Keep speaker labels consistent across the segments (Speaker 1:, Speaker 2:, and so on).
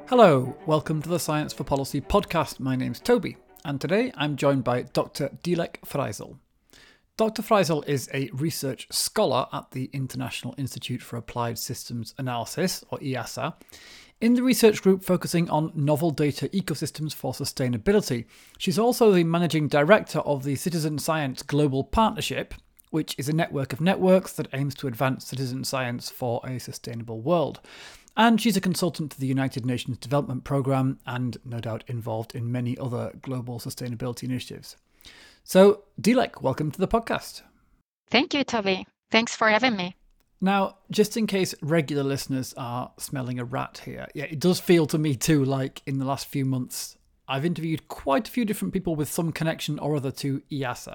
Speaker 1: Hello, welcome to the Science for Policy podcast. My name's Toby, and today I'm joined by Dr. Dilek Freisel. Dr. Freisel is a research scholar at the International Institute for Applied Systems Analysis, or IASA, in the research group focusing on novel data ecosystems for sustainability. She's also the managing director of the Citizen Science Global Partnership, which is a network of networks that aims to advance citizen science for a sustainable world. And she's a consultant to the United Nations Development Programme and no doubt involved in many other global sustainability initiatives. So, Dilek, welcome to the podcast.
Speaker 2: Thank you, Toby. Thanks for having me.
Speaker 1: Now, just in case regular listeners are smelling a rat here, it does feel to me too like in the last few months I've interviewed quite a few different people with some connection or other to IASA.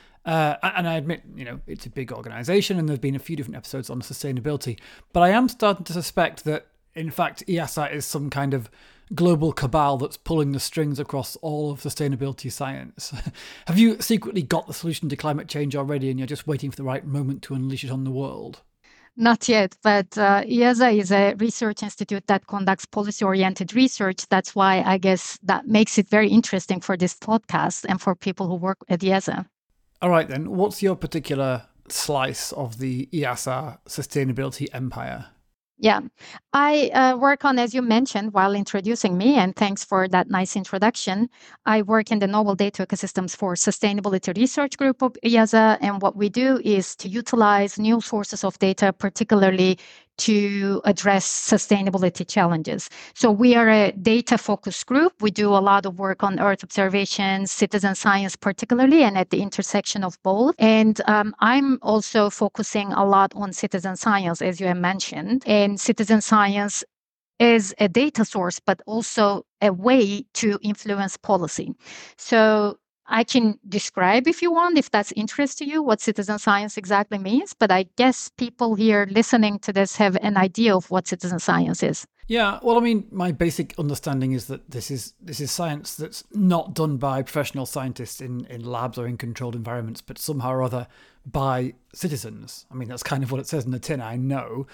Speaker 1: And I admit, it's a big organisation and there have been a few different episodes on sustainability, but I am starting to suspect that, in fact, IASA is some kind of global cabal that's pulling the strings across all of sustainability science. Have you secretly got the solution to climate change already and you're just waiting for the right moment to unleash it on the world?
Speaker 2: Not yet, but IASA is a research institute that conducts policy-oriented research. That's why I guess that makes it very interesting for this podcast and for people who work at IASA.
Speaker 1: All right, then. What's your particular slice of the IASA sustainability empire?
Speaker 2: Yeah, I work on, as you mentioned, while introducing me, and thanks for that nice introduction. I work in the Novel Data Ecosystems for Sustainability Research Group of IASA, and what we do is to utilize new sources of data, particularly to address sustainability challenges. So we are a data-focused group. We do a lot of work on Earth observation, citizen science particularly, and at the intersection of both. And I'm also focusing a lot on citizen science, as you have mentioned. And citizen science is a data source, but also a way to influence policy. So I can describe, if you want, if that's interest to you, what citizen science exactly means. But I guess people here listening to this have an idea of what citizen science is.
Speaker 1: Yeah, well, I mean, my basic understanding is that this is science that's not done by professional scientists in labs or in controlled environments, but somehow or other by citizens. I mean, that's kind of what it says in the tin, I know.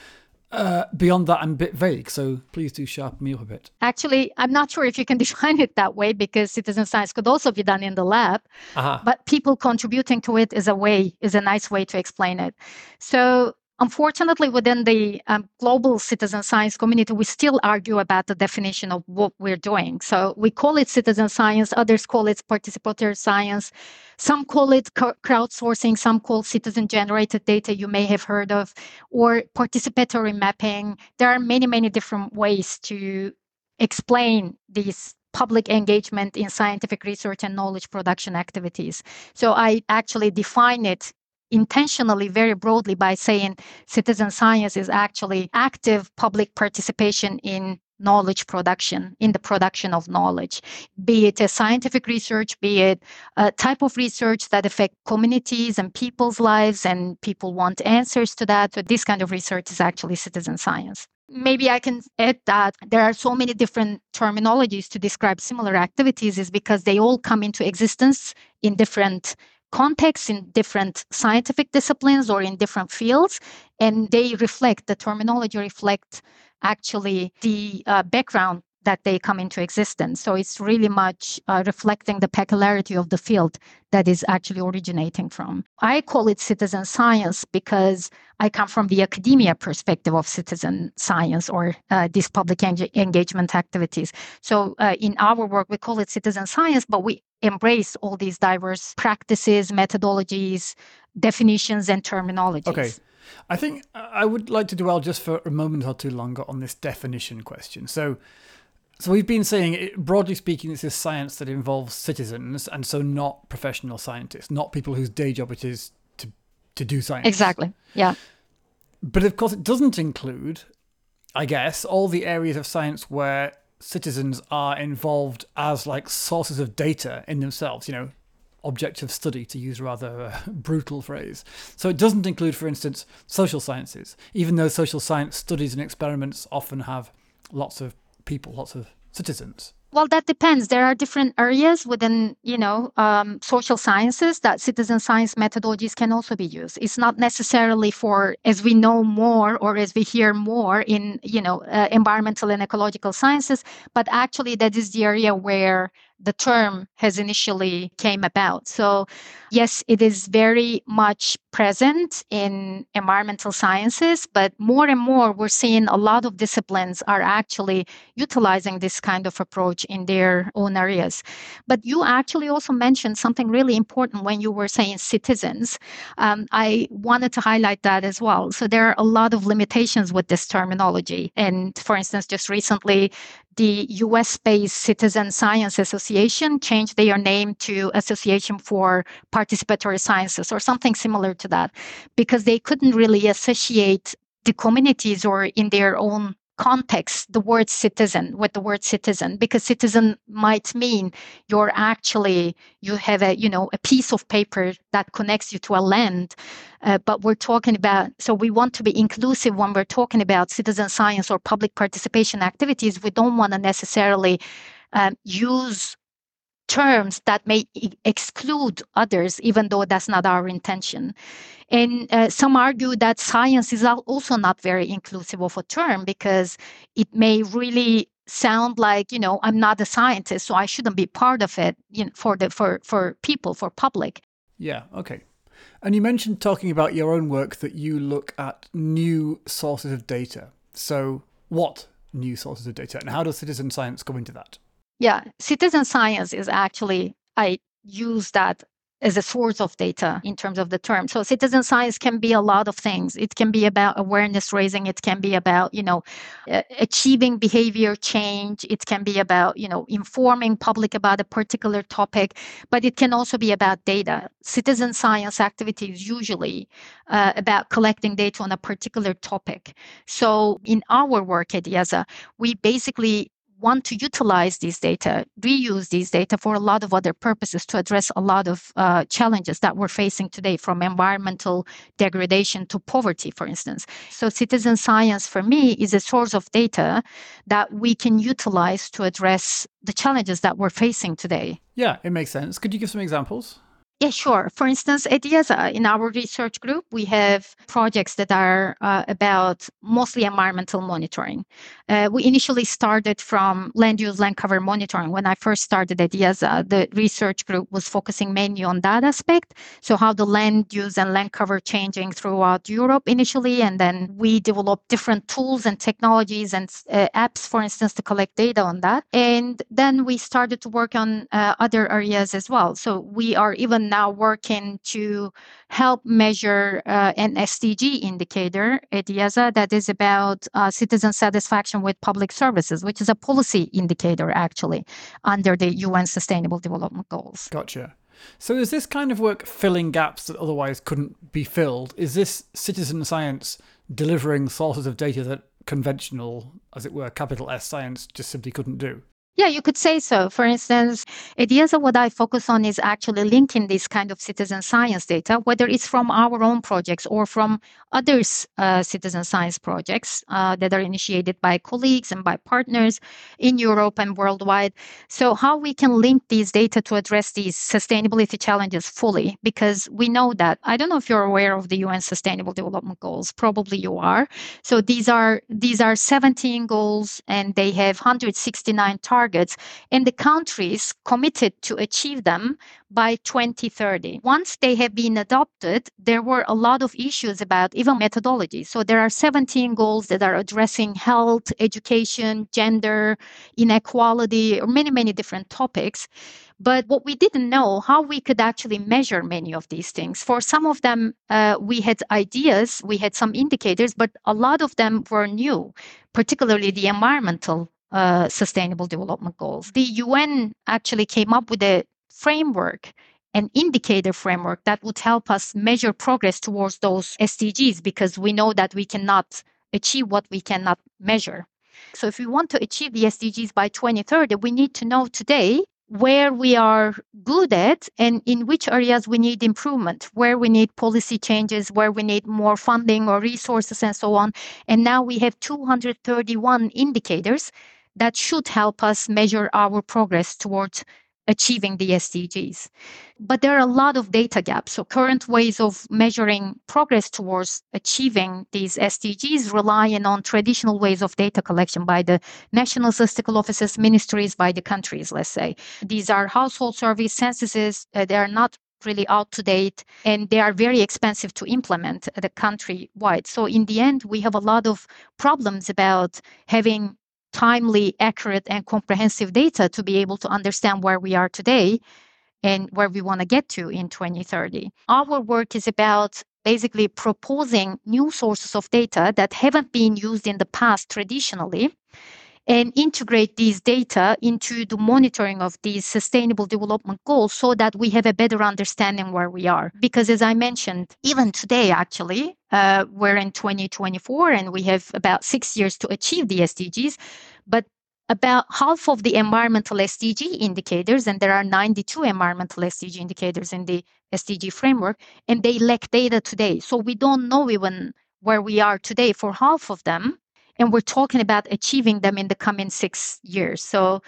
Speaker 1: Beyond that, I'm a bit vague, so please do sharpen me up a bit.
Speaker 2: Actually, I'm not sure if you can define it that way because citizen science could also be done in the lab, but people contributing to it is a nice way to explain it. So unfortunately, within the global citizen science community, we still argue about the definition of what we're doing. So we call it citizen science, others call it participatory science. Some call it crowdsourcing, some call citizen-generated data you may have heard of, or participatory mapping. There are many, many different ways to explain these public engagement in scientific research and knowledge production activities. So I actually define it intentionally very broadly by saying citizen science is actually active public participation in knowledge production, in the production of knowledge, be it a scientific research, be it a type of research that affect communities and people's lives, and people want answers to that. So this kind of research is actually citizen science. Maybe I can add that there are so many different terminologies to describe similar activities is because they all come into existence in different contexts, in different scientific disciplines or in different fields, and the terminology reflect actually the background that they come into existence. So it's really much reflecting the peculiarity of the field that is actually originating from. I call it citizen science because I come from the academia perspective of citizen science or these public engagement activities. So in our work, we call it citizen science, but we embrace all these diverse practices, methodologies, definitions, and terminologies.
Speaker 1: Okay. I think I would like to dwell just for a moment or two longer on this definition question. So we've been saying, broadly speaking, this is science that involves citizens, and so not professional scientists, not people whose day job it is to do science.
Speaker 2: Exactly, yeah.
Speaker 1: But of course, it doesn't include, I guess, all the areas of science where citizens are involved as like sources of data in themselves, object of study, to use a rather brutal phrase. So it doesn't include, for instance, social sciences, even though social science studies and experiments often have lots of people, lots of citizens.
Speaker 2: Well, that depends. There are different areas within, social sciences that citizen science methodologies can also be used. It's not necessarily for, as we know more or as we hear more in, environmental and ecological sciences, but actually that is the area where the term has initially came about. So yes, it is very much present in environmental sciences, but more and more we're seeing a lot of disciplines are actually utilizing this kind of approach in their own areas. But you actually also mentioned something really important when you were saying citizens. I wanted to highlight that as well. So there are a lot of limitations with this terminology. And for instance, just recently, the US-based Citizen Science Association changed their name to Association for Participatory Sciences or something similar to that, because they couldn't really associate the communities or in their own context the word citizen with the word citizen, because citizen might mean you have a piece of paper that connects you to a land. But we're talking about, so we want to be inclusive when we're talking about citizen science or public participation activities. We don't want to necessarily use terms that may exclude others, even though that's not our intention. And some argue that science is also not very inclusive of a term, because it may really sound like, I'm not a scientist, so I shouldn't be part of it, for people, for public.
Speaker 1: Yeah, okay. And you mentioned talking about your own work that you look at new sources of data. So what new sources of data, and how does citizen science come into that?
Speaker 2: Yeah, citizen science is actually, I use that as a source of data in terms of the term. So citizen science can be a lot of things. It can be about awareness raising. It can be about, achieving behavior change. It can be about, informing public about a particular topic, but it can also be about data. Citizen science activity is usually about collecting data on a particular topic. So in our work at IESA, we basically want to utilize these data, reuse these data for a lot of other purposes to address a lot of challenges that we're facing today, from environmental degradation to poverty, for instance. So citizen science for me is a source of data that we can utilize to address the challenges that we're facing today.
Speaker 1: Yeah, it makes sense. Could you give some examples?
Speaker 2: Yeah, sure. For instance, at IESA, in our research group, we have projects that are about mostly environmental monitoring. We initially started from land use, land cover monitoring. When I first started at IESA, the research group was focusing mainly on that aspect. So how the land use and land cover changing throughout Europe initially, and then we developed different tools and technologies and apps, for instance, to collect data on that. And then we started to work on other areas as well. So we are even now working to help measure an SDG indicator at IESA that is about citizen satisfaction with public services, which is a policy indicator actually under the UN Sustainable Development Goals.
Speaker 1: Gotcha. So is this kind of work filling gaps that otherwise couldn't be filled? Is this citizen science delivering sources of data that conventional, as it were, capital S science just simply couldn't do?
Speaker 2: Yeah, you could say so. For instance, at IESA, what I focus on is actually linking this kind of citizen science data, whether it's from our own projects or from others' citizen science projects that are initiated by colleagues and by partners in Europe and worldwide. So how we can link these data to address these sustainability challenges fully, because we know that, I don't know if you're aware of the UN Sustainable Development Goals, probably you are. So these are 17 goals and they have 169 targets, and the countries committed to achieve them by 2030. Once they have been adopted, there were a lot of issues about even methodology. So there are 17 goals that are addressing health, education, gender, inequality, or many, many different topics. But what we didn't know, how we could actually measure many of these things. For some of them, we had ideas, we had some indicators, but a lot of them were new, particularly the environmental Sustainable Development Goals. The UN actually came up with a framework, an indicator framework that would help us measure progress towards those SDGs, because we know that we cannot achieve what we cannot measure. So if we want to achieve the SDGs by 2030, we need to know today where we are good at and in which areas we need improvement, where we need policy changes, where we need more funding or resources and so on. And now we have 231 indicators that should help us measure our progress towards achieving the SDGs. But there are a lot of data gaps. So current ways of measuring progress towards achieving these SDGs relying on traditional ways of data collection by the national statistical offices, ministries, by the countries, let's say. These are household surveys, censuses. They are not really out to date, and they are very expensive to implement at the country-wide. So in the end, we have a lot of problems about having timely, accurate, and comprehensive data to be able to understand where we are today and where we want to get to in 2030. Our work is about basically proposing new sources of data that haven't been used in the past traditionally, and integrate these data into the monitoring of these sustainable development goals so that we have a better understanding where we are. Because as I mentioned, even today, actually, we're in 2024 and we have about 6 years to achieve the SDGs, but about half of the environmental SDG indicators, and there are 92 environmental SDG indicators in the SDG framework, and they lack data today. So we don't know even where we are today for half of them. And we're talking about achieving them in the coming 6 years. So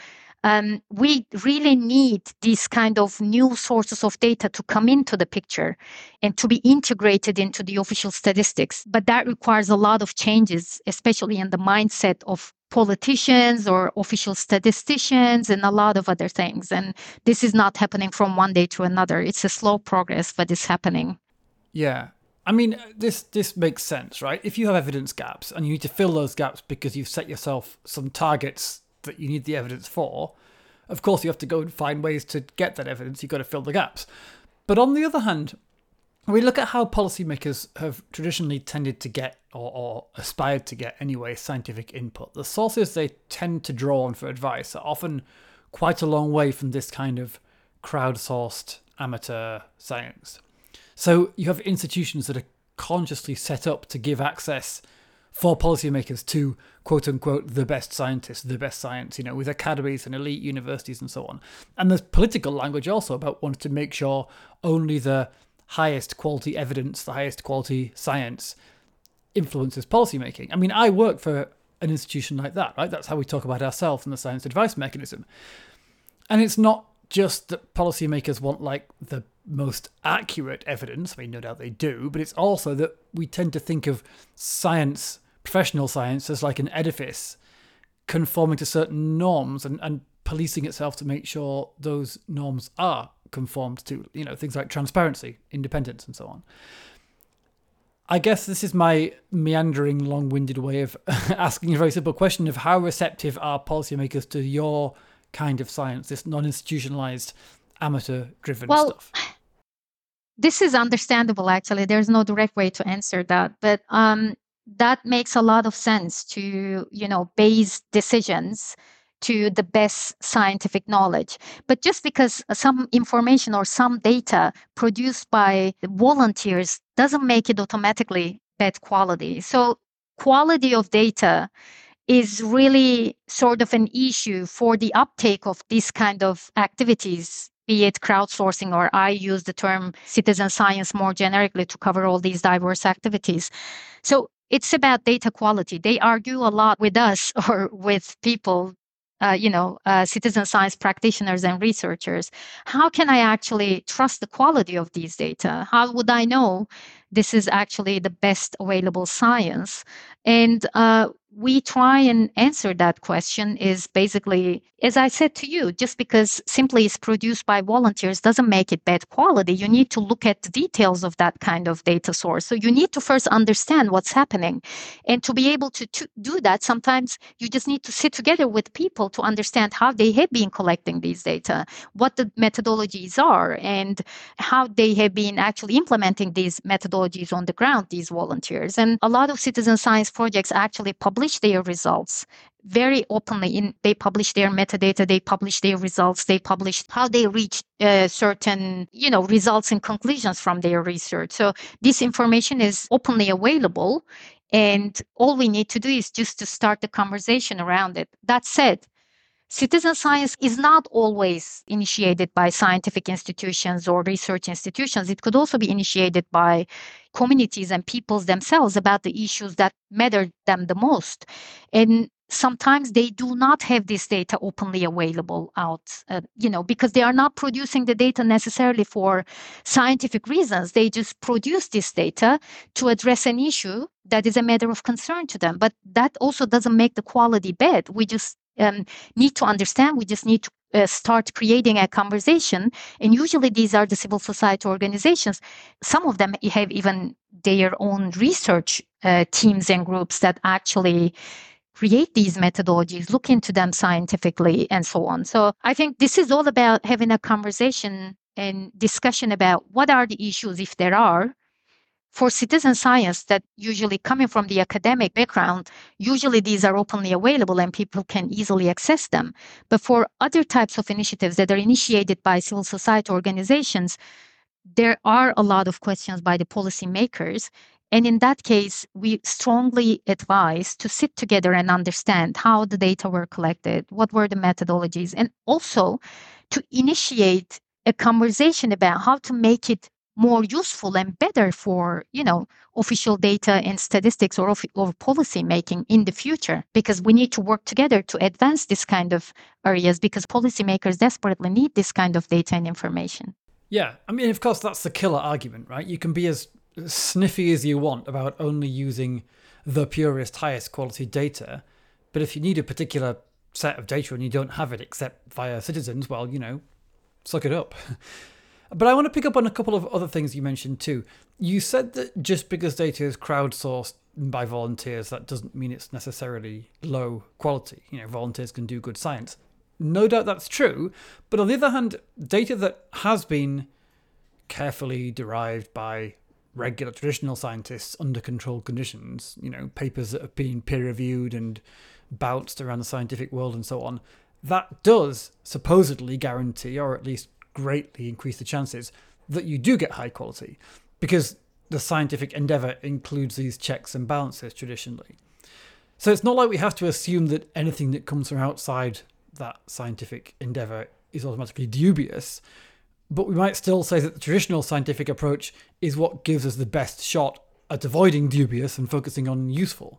Speaker 2: we really need these kind of new sources of data to come into the picture and to be integrated into the official statistics. But that requires a lot of changes, especially in the mindset of politicians or official statisticians and a lot of other things. And this is not happening from one day to another. It's a slow progress, but it's happening.
Speaker 1: Yeah. I mean, this makes sense, right? If you have evidence gaps and you need to fill those gaps because you've set yourself some targets that you need the evidence for, of course you have to go and find ways to get that evidence. You've got to fill the gaps. But on the other hand, we look at how policymakers have traditionally tended to get, or aspired to get anyway, scientific input. The sources they tend to draw on for advice are often quite a long way from this kind of crowdsourced amateur science. So you have institutions that are consciously set up to give access for policymakers to, quote unquote, the best scientists, the best science, with academies and elite universities and so on. And there's political language also about wanting to make sure only the highest quality evidence, the highest quality science influences policymaking. I mean, I work for an institution like that, right? That's how we talk about ourselves and the science advice mechanism. And it's not just that policymakers want like the most accurate evidence. I mean, no doubt they do, but it's also that we tend to think of science, professional science, as like an edifice conforming to certain norms and policing itself to make sure those norms are conformed to, things like transparency, independence, and so on. I guess this is my meandering, long-winded way of asking a very simple question of how receptive are policymakers to your kind of science, this non-institutionalized, amateur-driven stuff?
Speaker 2: This is understandable, actually. There's no direct way to answer that. But that makes a lot of sense to, base decisions to the best scientific knowledge. But just because some information or some data produced by volunteers doesn't make it automatically bad quality. So quality of data is really sort of an issue for the uptake of these kind of activities, be it crowdsourcing, or I use the term citizen science more generically to cover all these diverse activities. So it's about data quality. They argue a lot with us or with people, citizen science practitioners and researchers. How can I actually trust the quality of these data? How would I know this is actually the best available science? And we try and answer that question is basically, as I said to you, just because simply it's produced by volunteers doesn't make it bad quality. You need to look at the details of that kind of data source. So you need to first understand what's happening. And to be able to do that, sometimes you just need to sit together with people to understand how they have been collecting these data, what the methodologies are, and how they have been actually implementing these methodologies on the ground, these volunteers. And a lot of citizen science projects actually publish their results very openly. They publish their metadata, they publish their results, they publish how they reach certain, results and conclusions from their research. So this information is openly available, and all we need to do is just to start the conversation around it. That said, citizen science is not always initiated by scientific institutions or research institutions. It could also be initiated by communities and peoples themselves about the issues that matter them the most. And sometimes they do not have this data openly available out, because they are not producing the data necessarily for scientific reasons. They just produce this data to address an issue that is a matter of concern to them. But that also doesn't make the quality bad. We just need to understand, we just need to start creating a conversation. And usually these are the civil society organizations. Some of them have even their own research teams and groups that actually create these methodologies, look into them scientifically, and so on. So I think this is all about having a conversation and discussion about what are the issues, if there are, for citizen science that usually coming from the academic background, usually these are openly available and people can easily access them. But for other types of initiatives that are initiated by civil society organizations, there are a lot of questions by the policymakers. And in that case, we strongly advise to sit together and understand how the data were collected, what were the methodologies, and also to initiate a conversation about how to make it more useful and better for, official data and statistics or policy making in the future, because we need to work together to advance this kind of areas, because policymakers desperately need this kind of data and information.
Speaker 1: Yeah, I mean, of course, that's the killer argument, right? You can be as sniffy as you want about only using the purest, highest quality data, but if you need a particular set of data and you don't have it except via citizens, well, suck it up. But I want to pick up on a couple of other things you mentioned too. You said that just because data is crowdsourced by volunteers, that doesn't mean it's necessarily low quality. Volunteers can do good science. No doubt that's true. But on the other hand, data that has been carefully derived by regular traditional scientists under controlled conditions, papers that have been peer reviewed and bounced around the scientific world and so on, that does supposedly guarantee, or at least greatly increase the chances that you do get high quality, because the scientific endeavor includes these checks and balances traditionally. So it's not like we have to assume that anything that comes from outside that scientific endeavor is automatically dubious, but we might still say that the traditional scientific approach is what gives us the best shot at avoiding dubious and focusing on useful.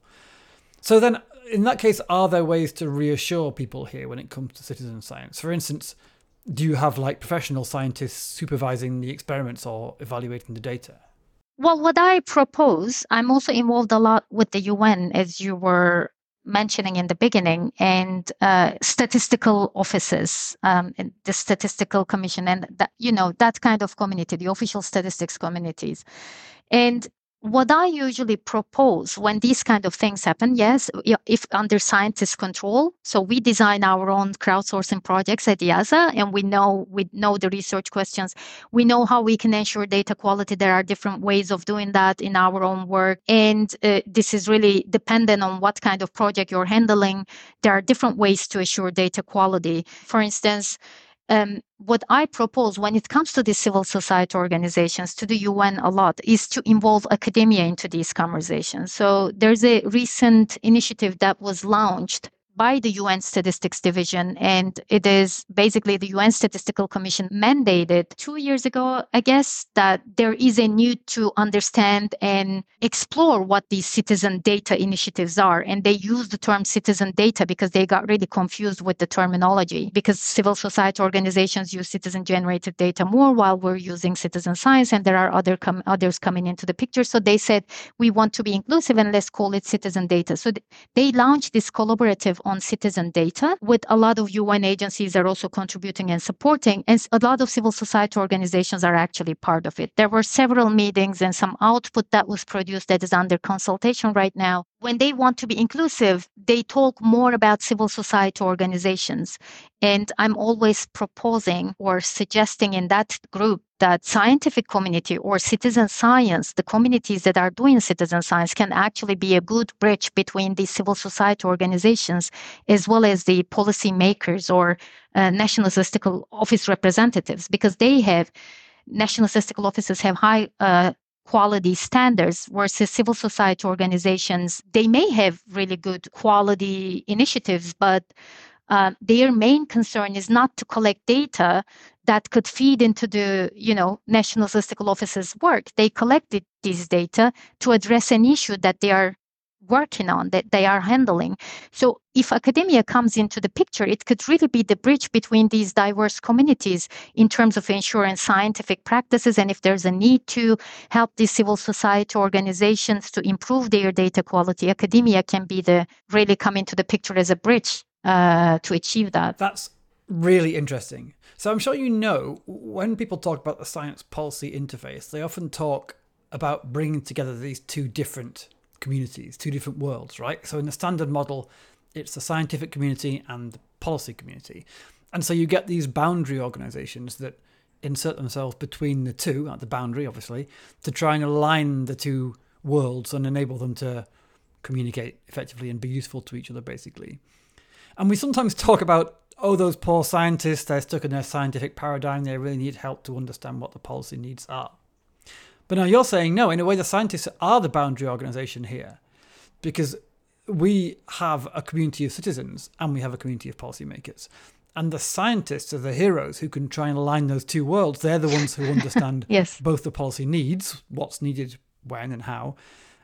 Speaker 1: So then, in that case, are there ways to reassure people here when it comes to citizen science? For instance, do you have professional scientists supervising the experiments or evaluating the data?
Speaker 2: Well, what I propose, I'm also involved a lot with the UN, as you were mentioning in the beginning, and statistical offices, and the statistical commission, and that kind of community, the official statistics communities. And what I usually propose when these kind of things happen, yes, if under scientist control, so we design our own crowdsourcing projects at EASA, and we know the research questions, we know how we can ensure data quality. There are different ways of doing that in our own work, and this is really dependent on what kind of project you're handling. There are different ways to assure data quality. For instance, what I propose when it comes to the civil society organizations, to the UN a lot, is to involve academia into these conversations. So there's a recent initiative that was launched by the UN Statistics Division, and it is basically the UN Statistical Commission mandated 2 years ago, I guess, that there is a need to understand and explore what these citizen data initiatives are. And they use the term citizen data because they got really confused with the terminology, because civil society organizations use citizen-generated data more, while we're using citizen science, and there are others coming into the picture. So they said, we want to be inclusive and let's call it citizen data. So they launched this collaborative on citizen data, with a lot of UN agencies are also contributing and supporting, and a lot of civil society organizations are actually part of it. There were several meetings and some output that was produced that is under consultation right now. When they want to be inclusive, they talk more about civil society organizations. And I'm always proposing or suggesting in that group that scientific community or citizen science, the communities that are doing citizen science, can actually be a good bridge between the civil society organizations as well as the policy makers or national statistical office representatives, because national statistical offices have high quality standards, versus civil society organizations, they may have really good quality initiatives, but their main concern is not to collect data that could feed into the, national statistical office's work. They collected these data to address an issue that they are working on, that they are handling. So if academia comes into the picture, it could really be the bridge between these diverse communities in terms of ensuring scientific practices. And if there's a need to help these civil society organizations to improve their data quality, academia can be really come into the picture as a bridge to achieve that.
Speaker 1: That's really interesting. So I'm sure you know, when people talk about the science policy interface, they often talk about bringing together these two different communities, two different worlds, right? So in the standard model, it's the scientific community and the policy community. And so you get these boundary organizations that insert themselves between the two, at the boundary, obviously, to try and align the two worlds and enable them to communicate effectively and be useful to each other, basically. And we sometimes talk about, oh, those poor scientists, they're stuck in their scientific paradigm, they really need help to understand what the policy needs are. But now you're saying, no, in a way, the scientists are the boundary organization here, because we have a community of citizens and we have a community of policymakers. And the scientists are the heroes who can try and align those two worlds. They're the ones who understand
Speaker 2: yes.
Speaker 1: both the policy needs, what's needed, when and how,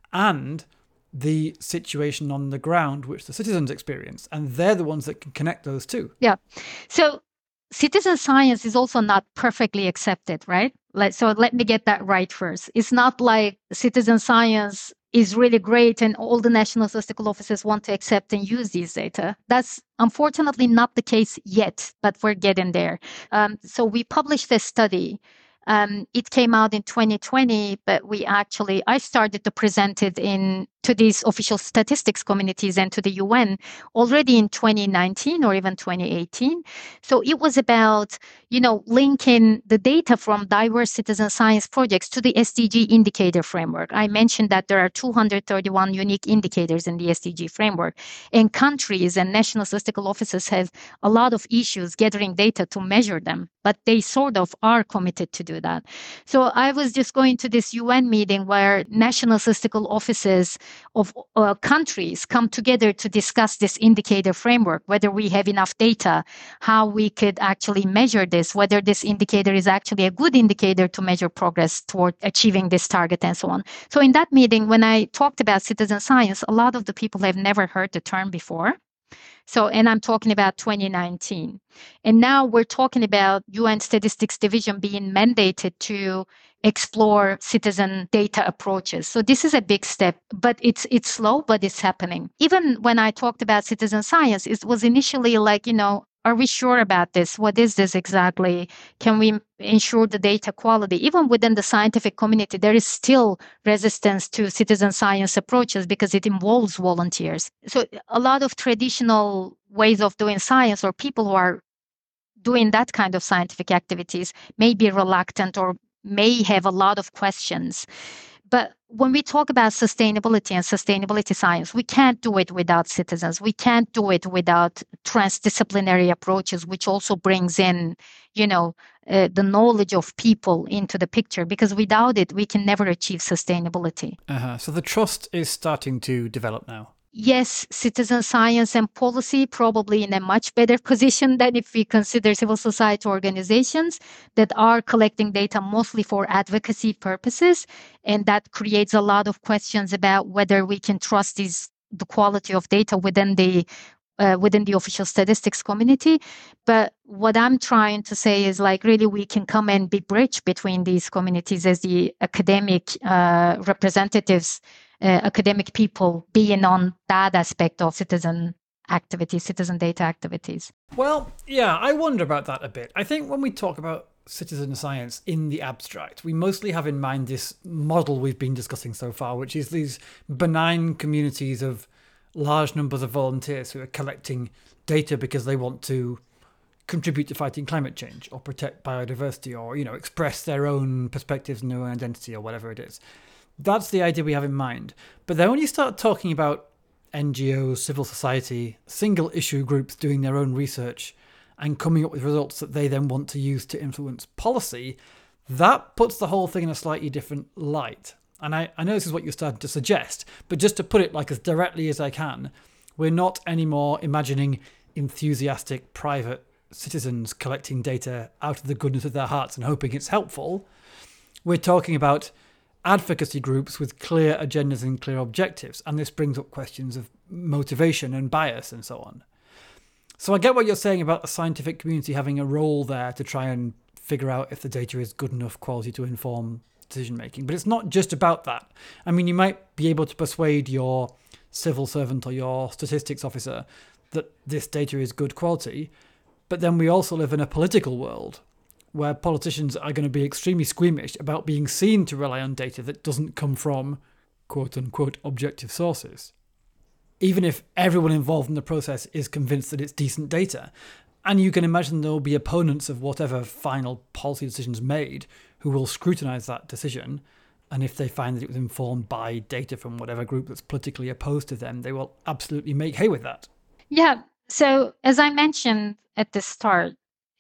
Speaker 1: and the situation on the ground which the citizens experience. And they're the ones that can connect those two.
Speaker 2: Yeah. So citizen science is also not perfectly accepted, right? So let me get that right first. It's not like citizen science is really great and all the national statistical offices want to accept and use these data. That's unfortunately not the case yet, but we're getting there. So we published a study. It came out in 2020, but I started to present it to these official statistics communities and to the UN already in 2019 or even 2018. So it was about, linking the data from diverse citizen science projects to the SDG indicator framework. I mentioned that there are 231 unique indicators in the SDG framework, and countries and national statistical offices have a lot of issues gathering data to measure them, but they sort of are committed to do that. So I was just going to this UN meeting where national statistical offices of countries come together to discuss this indicator framework, whether we have enough data, how we could actually measure this, whether this indicator is actually a good indicator to measure progress toward achieving this target and so on. So in that meeting, when I talked about citizen science, a lot of the people have never heard the term before. And I'm talking about 2019. And now we're talking about UN Statistics Division being mandated to explore citizen data approaches. So this is a big step, but it's slow, but it's happening. Even when I talked about citizen science, it was initially like, are we sure about this? What is this exactly? Can we ensure the data quality? Even within the scientific community, there is still resistance to citizen science approaches because it involves volunteers. So a lot of traditional ways of doing science, or people who are doing that kind of scientific activities, may be reluctant or may have a lot of questions. But when we talk about sustainability and sustainability science, we can't do it without citizens. We can't do it without transdisciplinary approaches, which also brings in, the knowledge of people into the picture, because without it, we can never achieve sustainability.
Speaker 1: So the trust is starting to develop now.
Speaker 2: Yes, citizen science and policy probably in a much better position than if we consider civil society organizations that are collecting data mostly for advocacy purposes. And that creates a lot of questions about whether we can trust the quality of data within the official statistics community. But what I'm trying to say is really we can come and be bridge between these communities as the academic representatives, academic people being on that aspect of citizen activities, citizen data activities.
Speaker 1: Well, yeah, I wonder about that a bit. I think when we talk about citizen science in the abstract, we mostly have in mind this model we've been discussing so far, which is these benign communities of large numbers of volunteers who are collecting data because they want to contribute to fighting climate change or protect biodiversity or, express their own perspectives and their own identity or whatever it is. That's the idea we have in mind. But then when you start talking about NGOs, civil society, single issue groups doing their own research and coming up with results that they then want to use to influence policy, that puts the whole thing in a slightly different light. And I know this is what you're starting to suggest, but just to put it as directly as I can, we're not anymore imagining enthusiastic private citizens collecting data out of the goodness of their hearts and hoping it's helpful. We're talking about advocacy groups with clear agendas and clear objectives, and this brings up questions of motivation and bias and so on. So I get what you're saying about the scientific community having a role there to try and figure out if the data is good enough quality to inform decision making, but it's not just about that. I mean, you might be able to persuade your civil servant or your statistics officer that this data is good quality, but then we also live in a political world where politicians are going to be extremely squeamish about being seen to rely on data that doesn't come from quote-unquote objective sources, even if everyone involved in the process is convinced that it's decent data. And you can imagine there will be opponents of whatever final policy decision's made who will scrutinise that decision, and if they find that it was informed by data from whatever group that's politically opposed to them, they will absolutely make hay with that.
Speaker 2: Yeah. So as I mentioned at the start,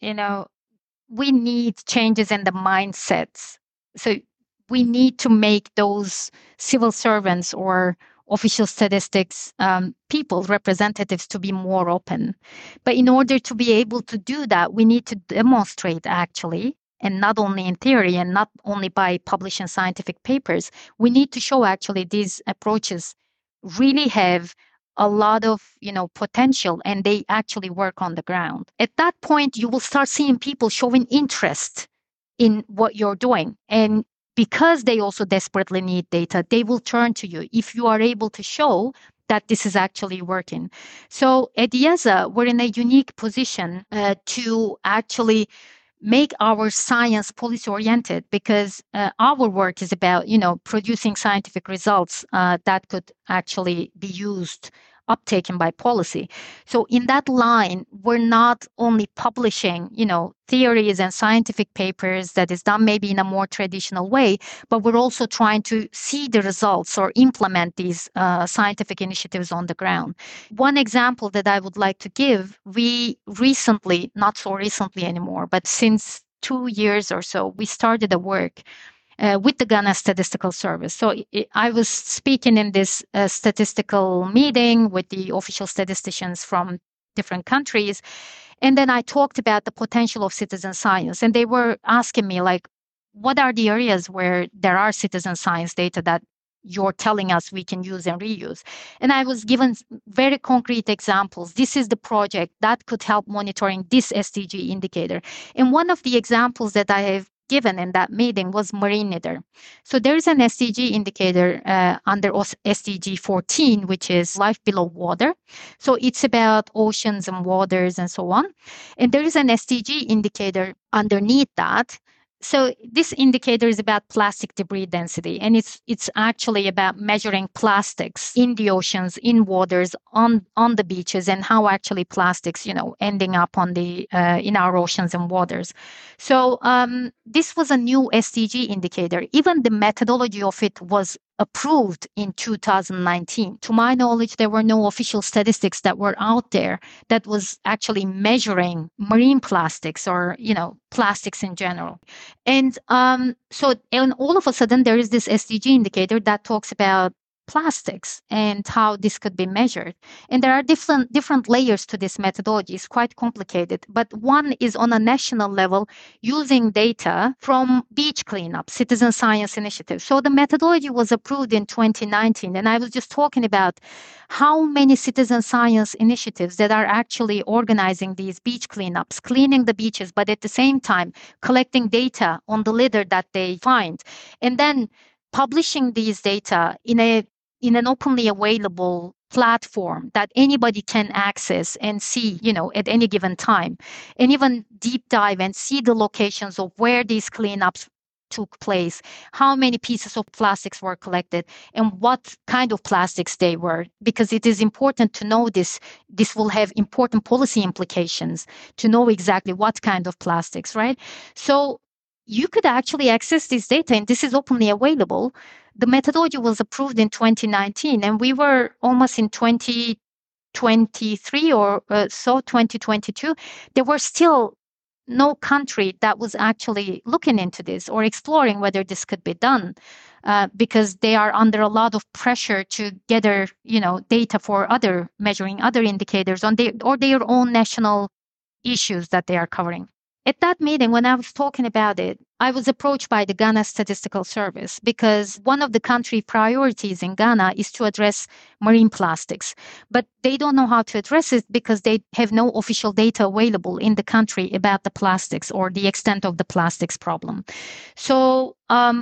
Speaker 2: we need changes in the mindsets. So we need to make those civil servants or official statistics people, representatives, to be more open. But in order to be able to do that, we need to demonstrate actually, and not only in theory and not only by publishing scientific papers, we need to show actually these approaches really have a lot of potential, and they actually work on the ground. At that point, you will start seeing people showing interest in what you're doing. And because they also desperately need data, they will turn to you if you are able to show that this is actually working. So at IESA, we're in a unique position to actually make our science policy oriented, because our work is about producing scientific results that could actually be used, uptaken by policy. So in that line, we're not only publishing theories and scientific papers that is done maybe in a more traditional way, but we're also trying to see the results or implement these scientific initiatives on the ground. One example that I would like to give, we recently, not so recently anymore, but since 2 years or so, we started a work with the Ghana Statistical Service. So I was speaking in this statistical meeting with the official statisticians from different countries. And then I talked about the potential of citizen science. And they were asking me, like, what are the areas where there are citizen science data that you're telling us we can use and reuse? And I was given very concrete examples. This is the project that could help monitoring this SDG indicator. And one of the examples that I have given in that meeting was marine litter. So there is an SDG indicator under SDG 14, which is life below water. So it's about oceans and waters and so on. And there is an SDG indicator underneath that. So this indicator is about plastic debris density, and it's actually about measuring plastics in the oceans, in waters, on the beaches, and how actually plastics, ending up on the in our oceans and waters. So this was a new SDG indicator. Even the methodology of it was approved in 2019. To my knowledge, there were no official statistics that were out there that was actually measuring marine plastics or, plastics in general. And and all of a sudden, there is this SDG indicator that talks about plastics and how this could be measured. And there are different layers to this methodology. It's quite complicated. But one is on a national level using data from beach cleanup, citizen science initiatives. So the methodology was approved in 2019. And I was just talking about how many citizen science initiatives that are actually organizing these beach cleanups, cleaning the beaches, but at the same time collecting data on the litter that they find, and then publishing these data in an openly available platform that anybody can access and see, at any given time, and even deep dive and see the locations of where these cleanups took place, how many pieces of plastics were collected, and what kind of plastics they were, because it is important to know this. This will have important policy implications to know exactly what kind of plastics, right? So you could actually access this data, and this is openly available. The methodology was approved in 2019, and we were almost in 2023 or so, 2022. There were still no country that was actually looking into this or exploring whether this could be done, because they are under a lot of pressure to gather, data for measuring other indicators on their own national issues that they are covering. at that meeting, when I was talking about it, I was approached by the Ghana Statistical Service because one of the country priorities in Ghana is to address marine plastics. But they don't know how to address it because they have no official data available in the country about the plastics or the extent of the plastics problem. So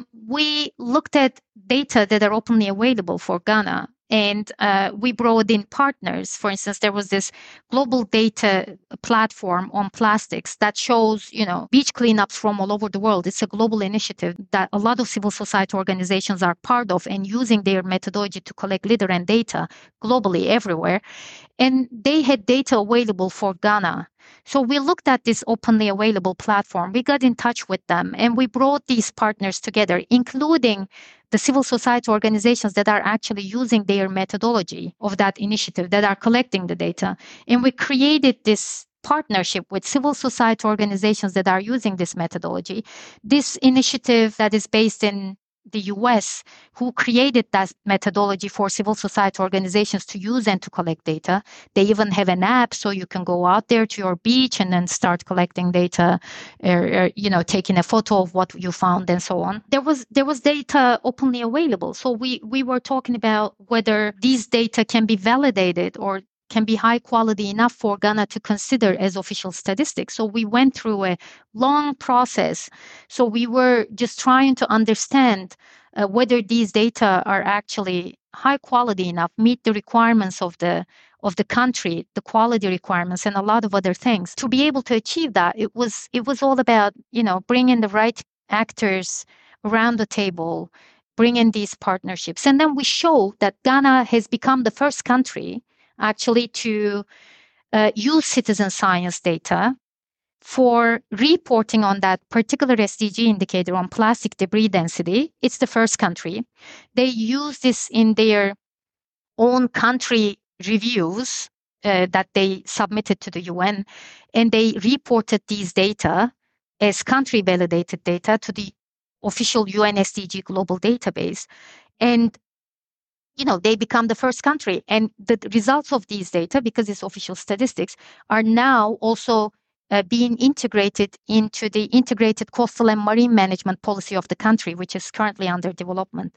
Speaker 2: we looked at data that are openly available for Ghana. And we brought in partners. For instance, there was this global data platform on plastics that shows, beach cleanups from all over the world. It's a global initiative that a lot of civil society organizations are part of and using their methodology to collect litter and data globally everywhere. And they had data available for Ghana. So we looked at this openly available platform. We got in touch with them and we brought these partners together, including the civil society organizations that are actually using their methodology of that initiative, that are collecting the data. And we created this partnership with civil society organizations that are using this methodology. This initiative that is based in the US, who created that methodology for civil society organizations to use and to collect data. They even have an app so you can go out there to your beach and then start collecting data, taking a photo of what you found and so on. There was data openly available. So we were talking about whether these data can be validated or can be high quality enough for Ghana to consider as official statistics. So we went through a long process. So we were just trying to understand whether these data are actually high quality enough, meet the requirements of the country, the quality requirements, and a lot of other things. To be able to achieve that, it was all about bringing the right actors around the table, bringing these partnerships, and then we show that Ghana has become the first country actually to use citizen science data for reporting on that particular SDG indicator on plastic debris density. It's the first country. They use this in their own country reviews that they submitted to the UN, and they reported these data as country validated data to the official UN SDG global database. And they become the first country. And the results of these data, because it's official statistics, are now also being integrated into the integrated coastal and marine management policy of the country, which is currently under development.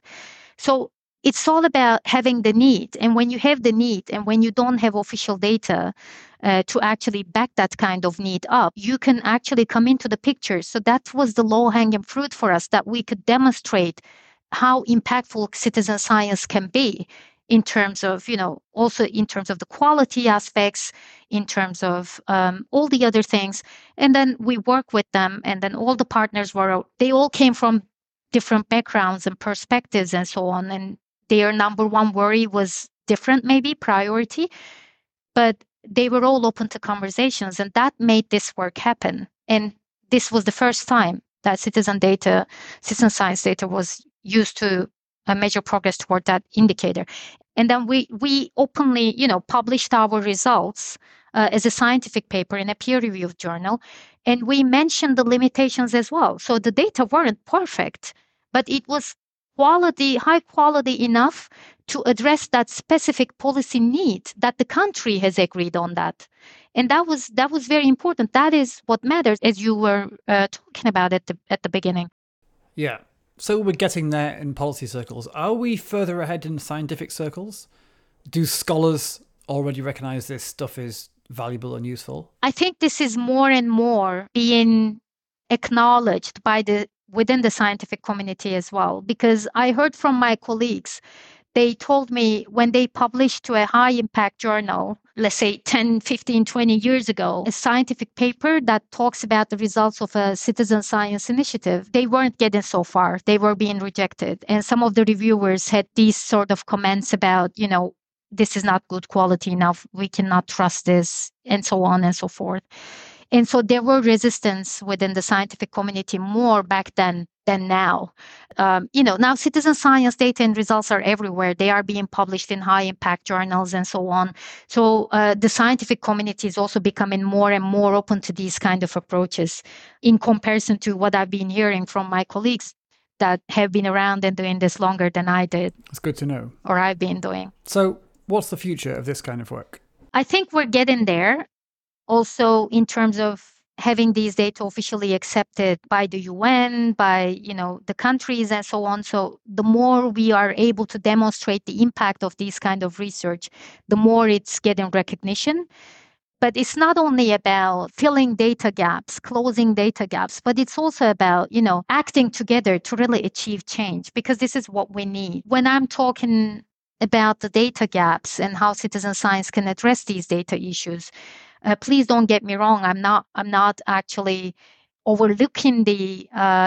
Speaker 2: So it's all about having the need. And when you have the need and when you don't have official data to actually back that kind of need up, you can actually come into the picture. So that was the low-hanging fruit for us, that we could demonstrate how impactful citizen science can be in terms of, also in terms of the quality aspects, in terms of all the other things. And then we work with them, and then all the partners they all came from different backgrounds and perspectives and so on. And their number one worry was different, maybe priority, but they were all open to conversations, and that made this work happen. And this was the first time that citizen science data was used to measure progress toward that indicator. And then we openly, published our results as a scientific paper in a peer-reviewed journal, and we mentioned the limitations as well. So the data weren't perfect, but it was high quality enough to address that specific policy need that the country has agreed on that. And that was very important. That is what matters, as you were talking about at the beginning.
Speaker 1: Yeah. So we're getting there in policy circles. Are we further ahead in scientific circles? Do scholars already recognize this stuff is valuable and useful?
Speaker 2: I think this is more and more being acknowledged within the scientific community as well, because I heard from my colleagues, they told me when they published to a high impact journal, let's say 10, 15, 20 years ago, a scientific paper that talks about the results of a citizen science initiative, they weren't getting so far. They were being rejected. And some of the reviewers had these sort of comments about, this is not good quality enough, we cannot trust this, and so on and so forth. And so there were resistance within the scientific community more back then than now. Now citizen science data and results are everywhere. They are being published in high impact journals and so on. So the scientific community is also becoming more and more open to these kind of approaches in comparison to what I've been hearing from my colleagues that have been around and doing this longer than I did.
Speaker 1: It's good to know.
Speaker 2: Or I've been doing.
Speaker 1: So what's the future of this kind of work?
Speaker 2: I think we're getting there. Also, in terms of having these data officially accepted by the UN, by the countries and so on. So the more we are able to demonstrate the impact of these kind of research, the more it's getting recognition. But it's not only about filling data gaps, closing data gaps, but it's also about, acting together to really achieve change, because this is what we need. When I'm talking about the data gaps and how citizen science can address these data issues, please don't get me wrong. I'm not actually overlooking the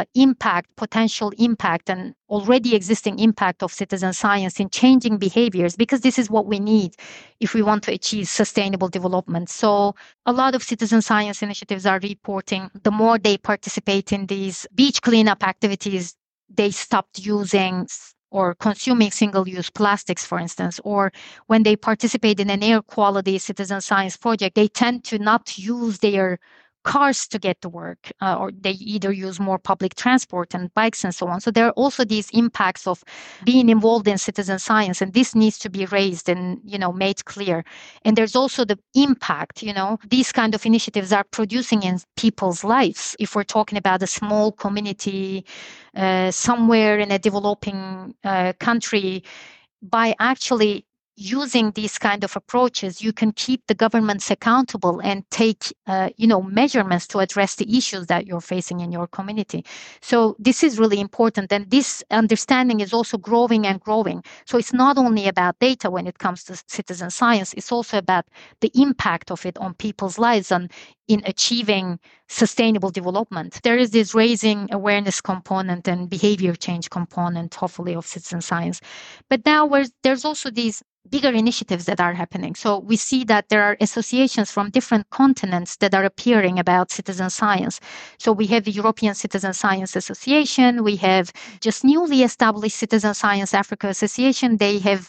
Speaker 2: potential impact, and already existing impact of citizen science in changing behaviors, because this is what we need if we want to achieve sustainable development. So a lot of citizen science initiatives are reporting the more they participate in these beach cleanup activities, they stopped using or consuming single-use plastics, for instance, or when they participate in an air quality citizen science project, they tend to not use their cars to get to work, or they either use more public transport and bikes and so on. So there are also these impacts of being involved in citizen science, and this needs to be raised and made clear. And there's also the impact these kind of initiatives are producing in people's lives. If we're talking about a small community somewhere in a developing country, by actually using these kind of approaches, you can keep the governments accountable and take, measurements to address the issues that you're facing in your community. So this is really important. And this understanding is also growing and growing. So it's not only about data when it comes to citizen science, it's also about the impact of it on people's lives and in achieving sustainable development. There is this raising awareness component and behavior change component, hopefully, of citizen science. But now there's also these bigger initiatives that are happening. So we see that there are associations from different continents that are appearing about citizen science. So we have the European Citizen Science Association. We have just newly established Citizen Science Africa Association. They have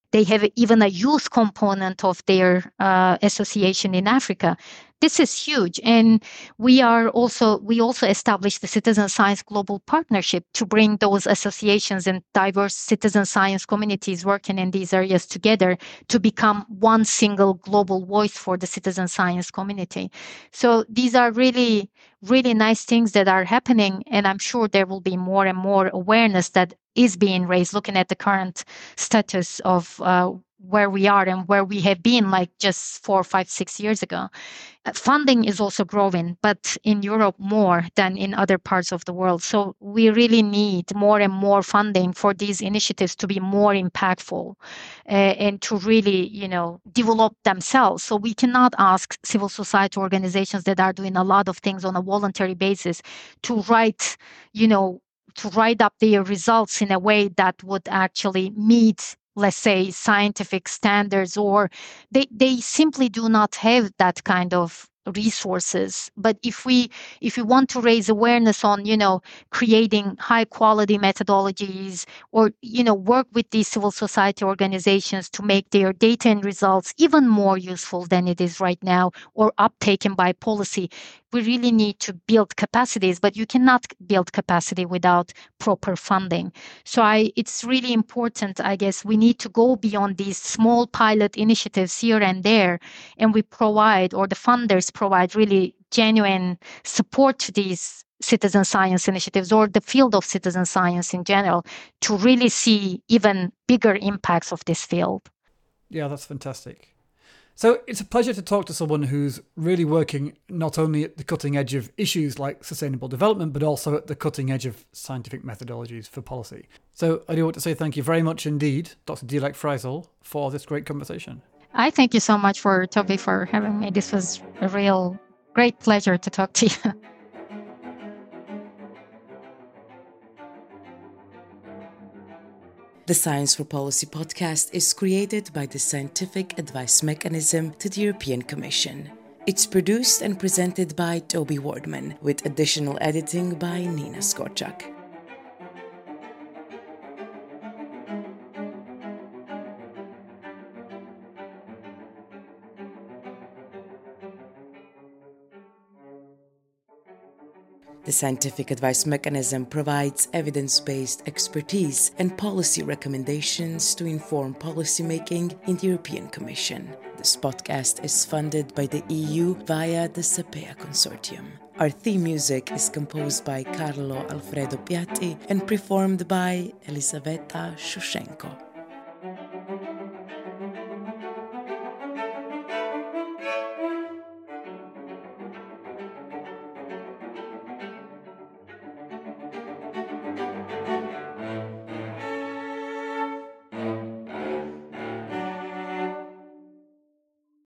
Speaker 2: even a youth component of their association in Africa. This is huge. And we also established the Citizen Science Global Partnership to bring those associations and diverse citizen science communities working in these areas together to become one single global voice for the citizen science community. So these are really, really nice things that are happening. And I'm sure there will be more and more awareness that is being raised, looking at the current status of where we are and where we have been like just 4, 5, 6 years ago. Funding is also growing, but in Europe more than in other parts of the world. So we really need more and more funding for these initiatives to be more impactful and to really, develop themselves. So we cannot ask civil society organizations that are doing a lot of things on a voluntary basis to write up their results in a way that would actually meet, let's say, scientific standards, or they simply do not have that kind of resources. But if we want to raise awareness on creating high quality methodologies, or work with these civil society organizations to make their data and results even more useful than it is right now, or uptaken by policy, we really need to build capacities. But you cannot build capacity without proper funding. So it's really important, I guess, we need to go beyond these small pilot initiatives here and there, and we provide, or the funders provide, really genuine support to these citizen science initiatives, or the field of citizen science in general, to really see even bigger impacts of this field.
Speaker 1: Yeah, that's fantastic. So it's a pleasure to talk to someone who's really working not only at the cutting edge of issues like sustainable development, but also at the cutting edge of scientific methodologies for policy. So I do want to say thank you very much indeed, Dr. Dilek Freisel, for this great conversation.
Speaker 2: I thank you so much, Toby, for having me. This was a real great pleasure to talk to you.
Speaker 3: The Science for Policy podcast is created by the Scientific Advice Mechanism to the European Commission. It's produced and presented by Toby Wardman, with additional editing by Nina Skorchak. The scientific advice mechanism provides evidence-based expertise and policy recommendations to inform policymaking in the European Commission. This podcast is funded by the EU via the SAPEA Consortium. Our theme music is composed by Carlo Alfredo Piatti and performed by Elisaveta Shushenko.